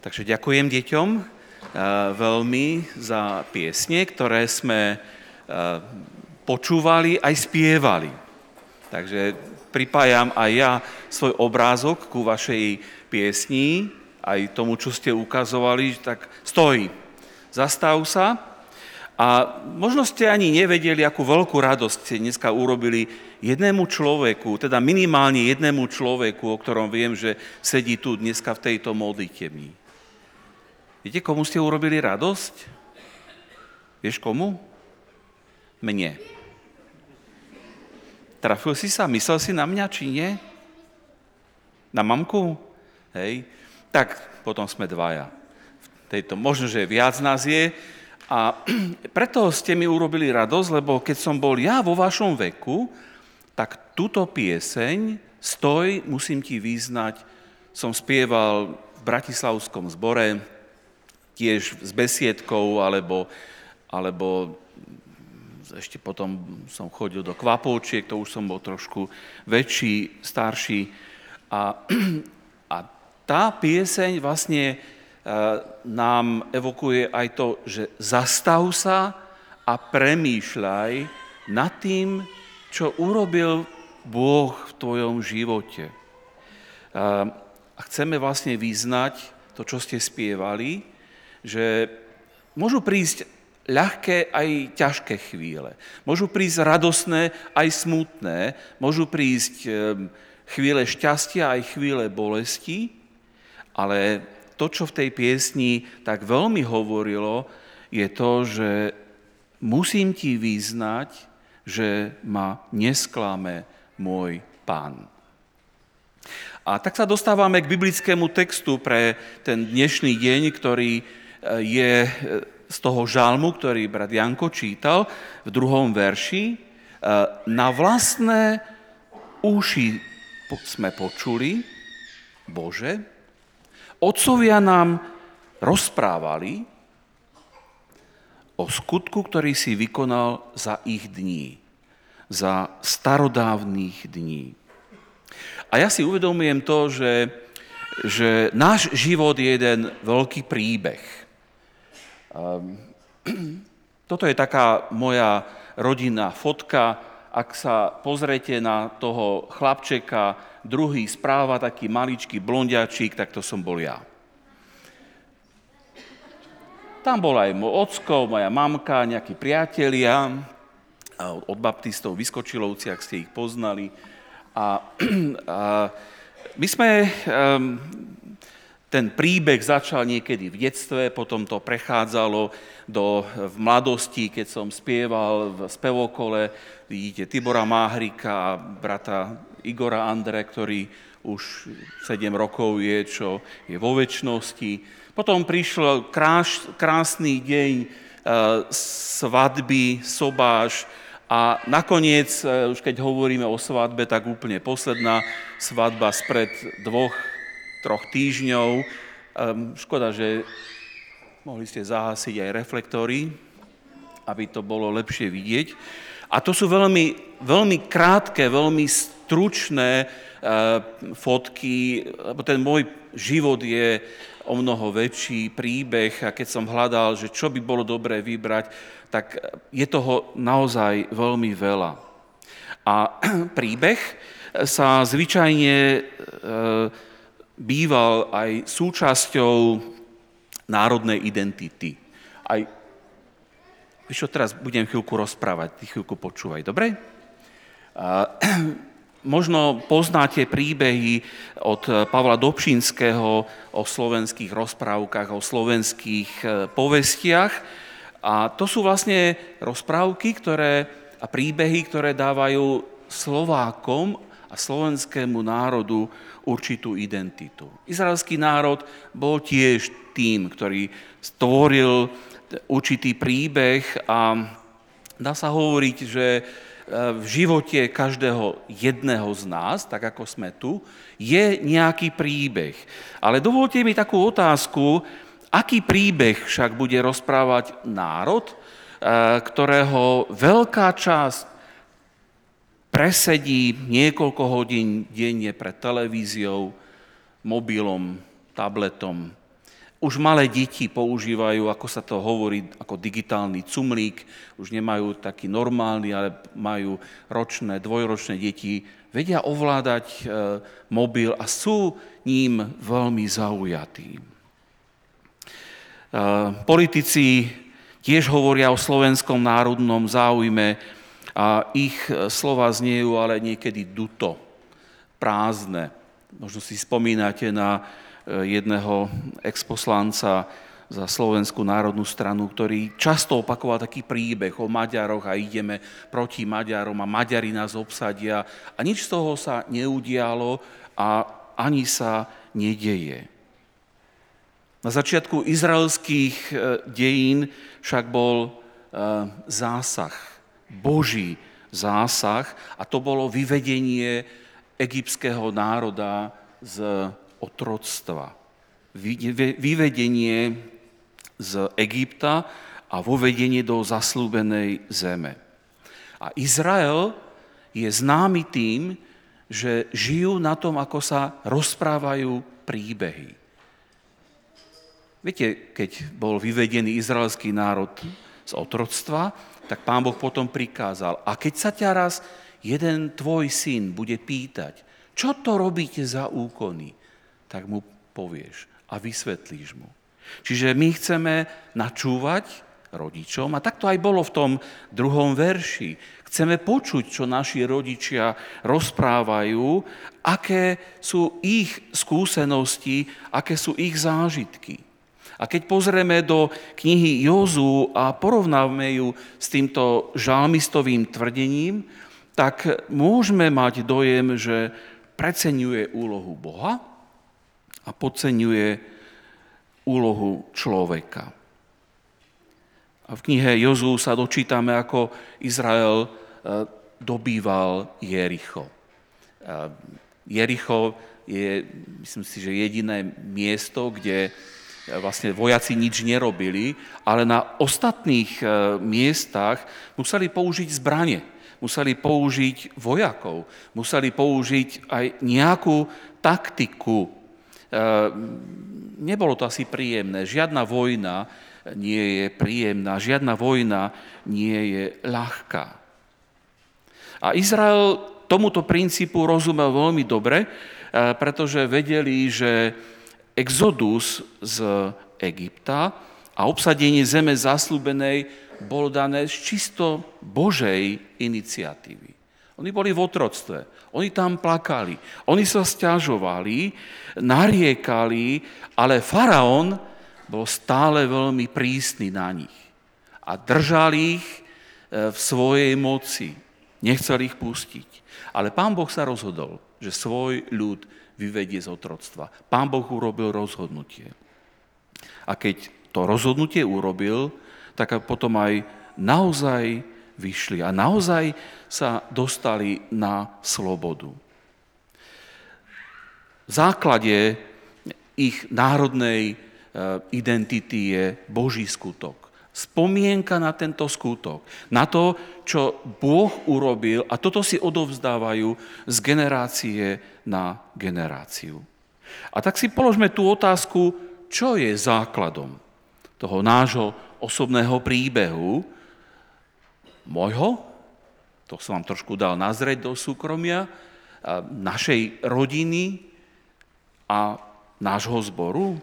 Takže ďakujem deťom veľmi za piesne, ktoré sme počúvali aj spievali. Takže pripájam aj ja svoj obrázok ku vašej piesni, aj tomu, čo ste ukazovali, tak stoj, zastav sa. A možno ste ani nevedeli, akú veľkú radosť ste dneska urobili jednému človeku, teda minimálne jednému človeku, o ktorom viem, že sedí tu dneska v tejto modlitebni. Viete, komu ste urobili radosť? Vieš komu? Mne. Trafil si sa? Myslel si na mňa, či nie? Na mamku? Hej. Tak potom sme dvaja. Možno, že viac nás je. A preto ste mi urobili radosť, lebo keď som bol ja vo vašom veku, tak túto pieseň, Stoj, musím ti vyznať, som spieval v bratislavskom zbore, tiež s besiedkou, alebo ešte potom som chodil do Kvapolčiek, to už som bol trošku väčší, starší. A tá pieseň vlastne nám evokuje aj to, že zastav sa a premýšľaj nad tým, čo urobil Boh v tvojom živote. A chceme vlastne vyznať to, čo ste spievali, že môžu prísť ľahké aj ťažké chvíle. Môžu prísť radosné aj smutné, môžu prísť chvíle šťastia aj chvíle bolesti, ale to, čo v tej piesni tak veľmi hovorilo, je to, že musím ti vyznať, že ma nesklame môj Pán. A tak sa dostávame k biblickému textu pre ten dnešný deň, ktorý je z toho žalmu, ktorý brat Janko čítal v 2. verši. Na vlastné uši sme počuli, Bože, otcovia nám rozprávali o skutku, ktorý si vykonal za ich dní, za starodávnych dní. A ja si uvedomujem to, že náš život je jeden veľký príbeh. Toto je taká moja rodinná fotka. Ak sa pozriete na toho chlapčeka, druhý správa, taký maličký blondiačik, tak to som bol ja. Tam bol aj môj ocko, moja mamka, nejakí priatelia od baptistov Vyskočilovci, ak ste ich poznali. A my sme... Ten príbeh začal niekedy v detstve, potom to prechádzalo v mladosti, keď som spieval v spevokole. Vidíte Tibora Máhrika a brata Igora Andre, ktorý už 7 rokov je, čo je vo večnosti. Potom prišiel krásny deň svadby, sobáš a nakoniec, už keď hovoríme o svadbe, tak úplne posledná svadba spred 2-3 týždňov. Škoda, že mohli ste zahasiť aj reflektory, aby to bolo lepšie vidieť. A to sú veľmi, veľmi krátke, veľmi stručné fotky, lebo ten môj život je o mnoho väčší príbeh a keď som hľadal, že čo by bolo dobré vybrať, tak je toho naozaj veľmi veľa. A príbeh sa zvyčajne býval aj súčasťou národnej identity. Vieš čo, teraz budem chvíľku rozprávať, ty chvíľku počúvaj, dobre? Možno poznáte príbehy od Pavla Dobšinského o slovenských rozprávkach, o slovenských povestiach. A to sú vlastne rozprávky a príbehy, ktoré dávajú Slovákom a slovenskému národu určitú identitu. Izraelský národ bol tiež tým, ktorý stvoril určitý príbeh a dá sa hovoriť, že v živote každého jedného z nás, tak ako sme tu, je nejaký príbeh. Ale dovolte mi takú otázku, aký príbeh však bude rozprávať národ, ktorého veľká časť presedí niekoľko hodín denne pred televíziou, mobilom, tabletom. Už malé deti používajú, ako sa to hovorí, ako digitálny cumlík. Už nemajú taký normálny, ale majú ročné, dvojročné deti. Vedia ovládať mobil a sú ním veľmi zaujatí. Politici tiež hovoria o slovenskom národnom záujme a ich slova zniejú ale niekedy duto, prázdne. Možno si spomínate na jedného exposlanca za Slovenskú národnú stranu, ktorý často opakoval taký príbeh o Maďaroch a ideme proti Maďarom a Maďari nás obsadia a nič z toho sa neudialo a ani sa nedeje. Na začiatku izraelských dejín však bol zásah, Boží zásah a to bolo vyvedenie egyptského národa z otroctva. Vyvedenie z Egypta a vovedenie do zasľúbenej zeme. A Izrael je známy tým, že žijú na tom, ako sa rozprávajú príbehy. Viete, keď bol vyvedený izraelský národ z otroctva, tak Pán Boh potom prikázal, a keď sa ťa raz jeden tvoj syn bude pýtať, čo to robíte za úkony, tak mu povieš a vysvetlíš mu. Čiže my chceme načúvať rodičom a tak to aj bolo v tom 2. verši. Chceme počuť, čo naši rodičia rozprávajú, aké sú ich skúsenosti, aké sú ich zážitky. A keď pozrieme do knihy Jozú a porovnáme ju s týmto žalmistovým tvrdením, tak môžeme mať dojem, že preceňuje úlohu Boha a podceňuje úlohu človeka. A v knihe Jozú sa dočítame, ako Izrael dobýval Jericho. Jericho je, myslím si, že jediné miesto, kde vlastne vojaci nič nerobili, ale na ostatných miestach museli použiť zbrane, museli použiť vojakov, museli použiť aj nejakú taktiku. Nebolo to asi príjemné. Žiadna vojna nie je príjemná, žiadna vojna nie je ľahká. A Izrael tomuto princípu rozumel veľmi dobre, pretože vedeli, že exodus z Egypta a obsadenie zeme zasľúbenej bolo dané z čisto Božej iniciatívy. Oni boli v otroctve, oni tam plakali, oni sa sťažovali, nariekali, ale faraón bol stále veľmi prísny na nich a držal ich v svojej moci, nechcel ich pustiť. Ale Pán Boh sa rozhodol, že svoj ľud vyvedie z otroctva. Pán Boh urobil rozhodnutie. A keď to rozhodnutie urobil, tak potom aj naozaj vyšli a naozaj sa dostali na slobodu. V základe ich národnej identity je Boží skutok. Spomienka na tento skutok, na to, čo Boh urobil a toto si odovzdávajú z generácie na generáciu. A tak si položme tú otázku, čo je základom toho nášho osobného príbehu, môjho, to som vám trošku dal nazrieť do súkromia, našej rodiny a nášho zboru.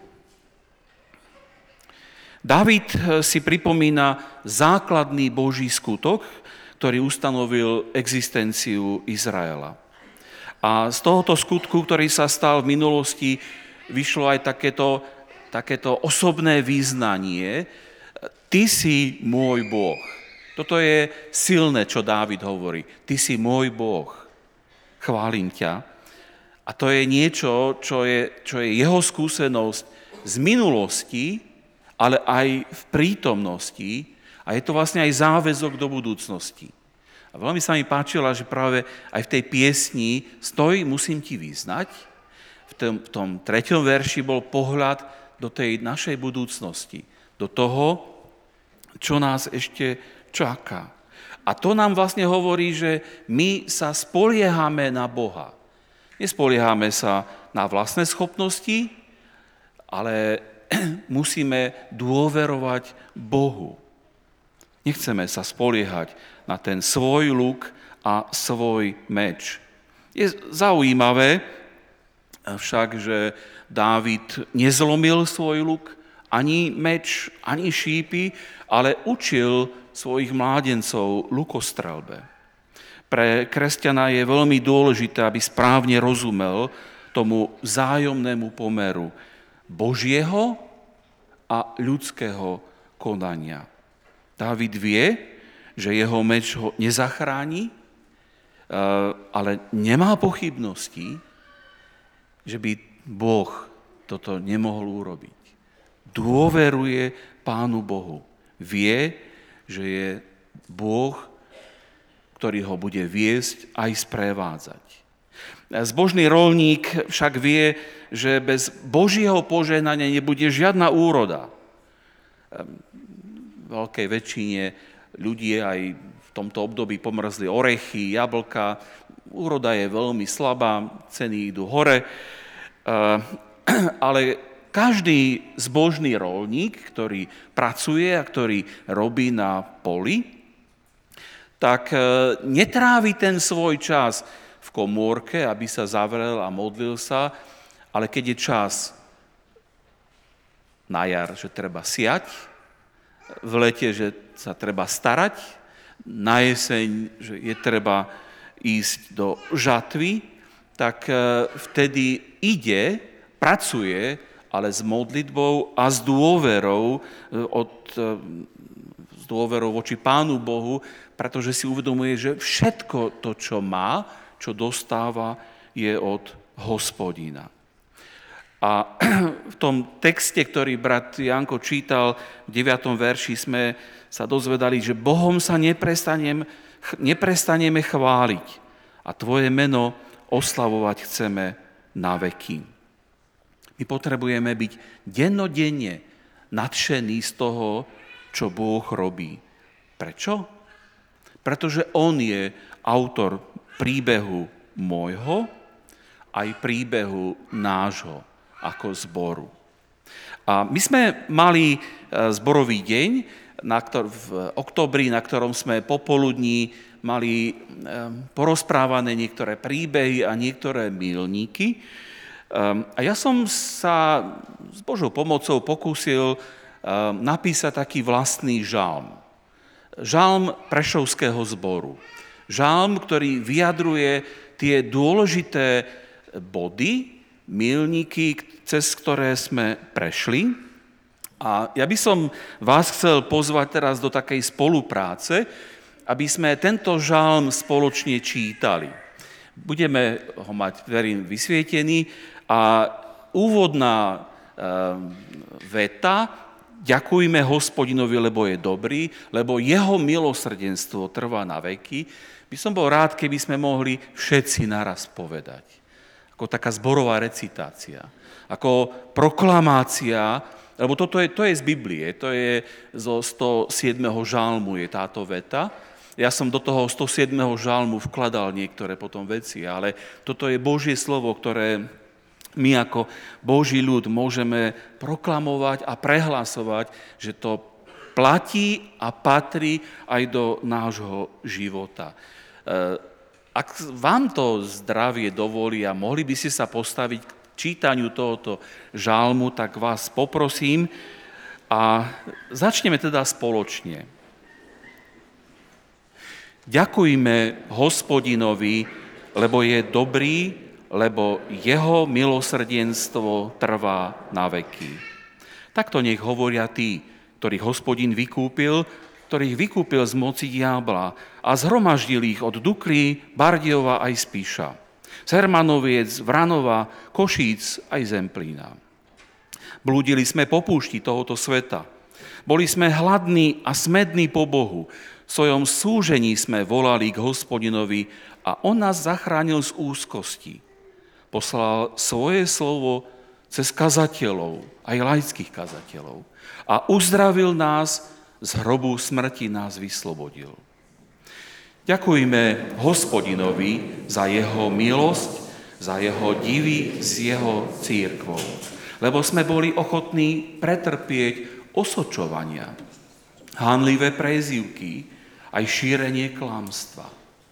Dávid si pripomína základný Boží skutok, ktorý ustanovil existenciu Izraela. A z tohoto skutku, ktorý sa stal v minulosti, vyšlo aj takéto osobné vyznanie. Ty si môj Boh. Toto je silné, čo Dávid hovorí. Ty si môj Boh. Chválim ťa. A to je niečo, čo je jeho skúsenosť z minulosti, ale aj v prítomnosti a je to vlastne aj záväzok do budúcnosti. A veľmi sa mi páčila, že práve aj v tej piesni Stoj, musím ti vyznať, v tom 3. verši bol pohľad do tej našej budúcnosti, do toho, čo nás ešte čaká. A to nám vlastne hovorí, že my sa spoliehame na Boha. Nespoliehame sa na vlastné schopnosti, ale musíme dôverovať Bohu. Nechceme sa spoliehať na ten svoj luk a svoj meč. Je zaujímavé však, že Dávid nezlomil svoj luk, ani meč, ani šípy, ale učil svojich mládencov lukostrelbe. Pre kresťana je veľmi dôležité, aby správne rozumel tomu vzájomnému pomeru Božieho a ľudského konania. Dávid vie, že jeho meč ho nezachráni, ale nemá pochybností, že by Boh toto nemohol urobiť. Dôveruje Pánu Bohu. Vie, že je Boh, ktorý ho bude viesť aj sprevádzať. Zbožný roľník však vie, že bez Božieho požehnania nebude žiadna úroda. Veľkej väčšine ľudí aj v tomto období pomrzli orechy, jablka. Úroda je veľmi slabá, ceny idú hore. Ale každý zbožný roľník, ktorý pracuje a ktorý robí na poli, tak netrávi ten svoj čas v komórke, aby sa zavrel a modlil sa, ale keď je čas na jar, že treba siať, v lete, že sa treba starať, na jeseň, že je treba ísť do žatvy, tak vtedy ide, pracuje, ale s modlitbou a s dôverou, s dôverou voči Pánu Bohu, pretože si uvedomuje, že všetko to, čo má, čo dostáva, je od Hospodina. A v tom texte, ktorý brat Janko čítal, v 9. verši sme sa dozvedali, že Bohom sa neprestaneme chváliť a tvoje meno oslavovať chceme na veky. My potrebujeme byť dennodenne nadšení z toho, čo Boh robí. Prečo? Pretože on je autor príbehu môjho aj príbehu nášho ako zboru. A my sme mali zborový deň v októbri, na ktorom sme popoludní mali porozprávané niektoré príbehy a niektoré milníky. A ja som sa s Božou pomocou pokúsil napísať taký vlastný žalm. Žalm Prešovského zboru. Žalm, ktorý vyjadruje tie dôležité body, milníky, cez ktoré sme prešli. A ja by som vás chcel pozvať teraz do takej spolupráce, aby sme tento žalm spoločne čítali. Budeme ho mať, verím, vysvietený a úvodná veta: ďakujme Hospodinovi, lebo je dobrý, lebo jeho milosrdenstvo trvá na veky. By som bol rád, keby sme mohli všetci naraz povedať. Ako taká zborová recitácia, ako proklamácia, lebo to je z Biblie, to je zo 107. žalmu je táto veta. Ja som do toho 107. žalmu vkladal niektoré potom veci, ale toto je Božie slovo, ktoré my ako Boží ľud môžeme proklamovať a prehlasovať, že to platí a patrí aj do nášho života. Ak vám to zdravie dovolí a mohli by ste sa postaviť k čítaniu tohoto žalmu, tak vás poprosím a začneme teda spoločne. Ďakujme Hospodinovi, lebo je dobrý, lebo jeho milosrdenstvo trvá na veky. Takto nech hovoria tí, ktorých Hospodin vykúpil, ktorých vykúpil z moci diabla a zhromaždil ich od Dukly, Bardejova aj Spiša, z Hermanoviec, Vranova, Košíc aj Zemplína. Blúdili sme po púšti tohoto sveta. Boli sme hladní a smední po Bohu. V svojom súžení sme volali k Hospodinovi a on nás zachránil z úzkosti. Poslal svoje slovo cez kazateľov, aj laických kazateľov, a uzdravil nás, z hrobu smrti nás vyslobodil. Ďakujme Hospodinovi za jeho milosť, za jeho divy s jeho cirkvou. lebo sme boli ochotní pretrpieť osočovania, hanlivé prezývky, aj šírenie klamstva.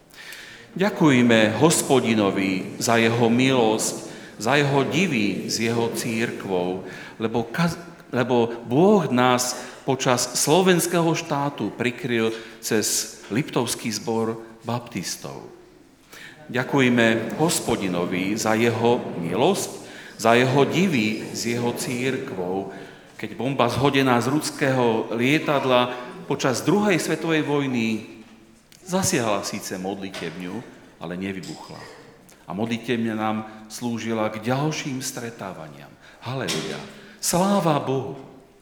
Ďakujme Hospodinovi za jeho milosť, za jeho divy s jeho cirkvou, lebo Boh nás počas slovenského štátu prikryl cez Liptovský zbor baptistov. Ďakujme Hospodinovi za jeho milosť, za jeho divy s jeho cirkvou, keď bomba zhodená z ruského lietadla počas druhej svetovej vojny zasiahla síce modlitebňu, ale nevybuchla. A modlitebňa nám slúžila k ďalším stretávaniam. Haleluja. Sláva Bohu.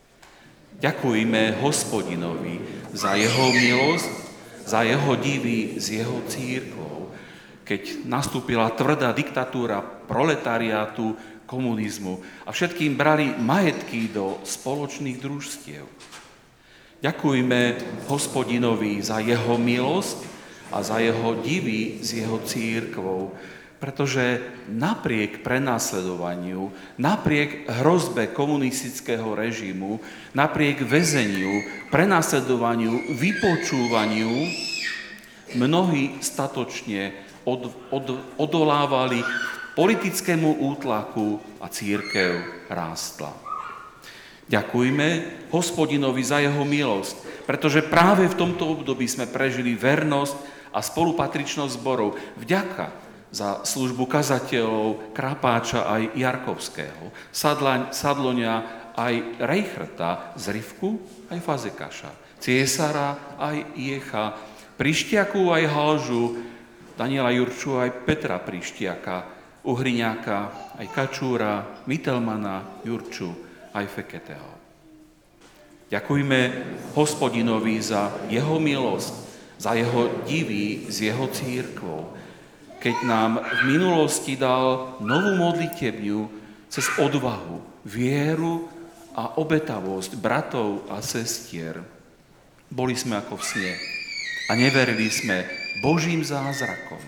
Ďakujme Hospodinovi za jeho milosť, za jeho divy s jeho cirkvou, keď nastúpila tvrdá diktatúra proletariátu, komunizmu a všetkým brali majetky do spoločných družstiev. Ďakujme Hospodinovi za jeho milosť a za jeho divy s jeho cirkvou, pretože napriek prenasledovaniu, napriek hrozbe komunistického režimu, napriek väzeniu, prenasledovaniu, vypočúvaniu, mnohí statočne odolávali politickému útlaku a cirkev rástla. Ďakujme Hospodinovi za jeho milosť, pretože práve v tomto období sme prežili vernosť a spolupatričnosť zborov. Vďaka za službu kazateľov Krapáča aj Jarkovského, Sadloňa aj Rejchrta z Rivku aj Fazekaša, Ciesara aj Jecha, Prištiaku aj Halžu, Daniela Jurču aj Petra Prištiaka, Uhriňáka aj Kačúra, Mittelmana, Jurču aj Feketeho. Ďakujme Hospodinovi za jeho milosť, za jeho divy s jeho cirkvou, keď nám v minulosti dal novú modlitebňu cez odvahu, vieru a obetavosť bratov a sestier. Boli sme ako v sne a neverili sme Božím zázrakom.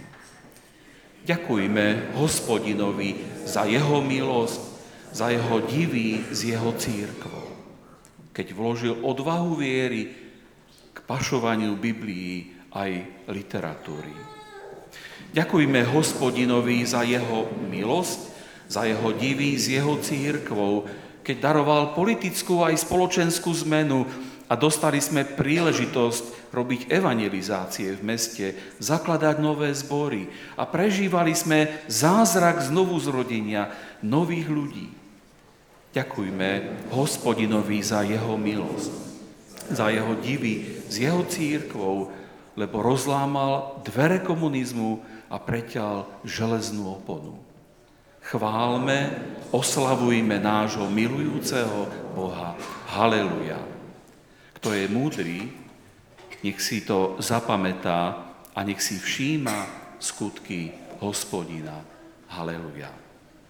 Ďakujme Hospodinovi za jeho milosť, za jeho divy s jeho cirkvou, keď vložil odvahu viery k pašovaniu Biblií aj literatúry. Ďakujme Hospodinovi za jeho milosť, za jeho divy s jeho cirkvou, keď daroval politickú aj spoločenskú zmenu a dostali sme príležitosť robiť evangelizácie v meste, zakladať nové zbory a prežívali sme zázrak znovuzrodenia nových ľudí. Ďakujme Hospodinovi za jeho milosť, za jeho divy s jeho cirkvou, lebo rozlámal dvere komunizmu a preťal železnú oponu. Chválme, oslavujme nášho milujúceho Boha. Haleluja. Kto je múdry, nech si to zapamätá a nech si všíma skutky Hospodina. Haleluja.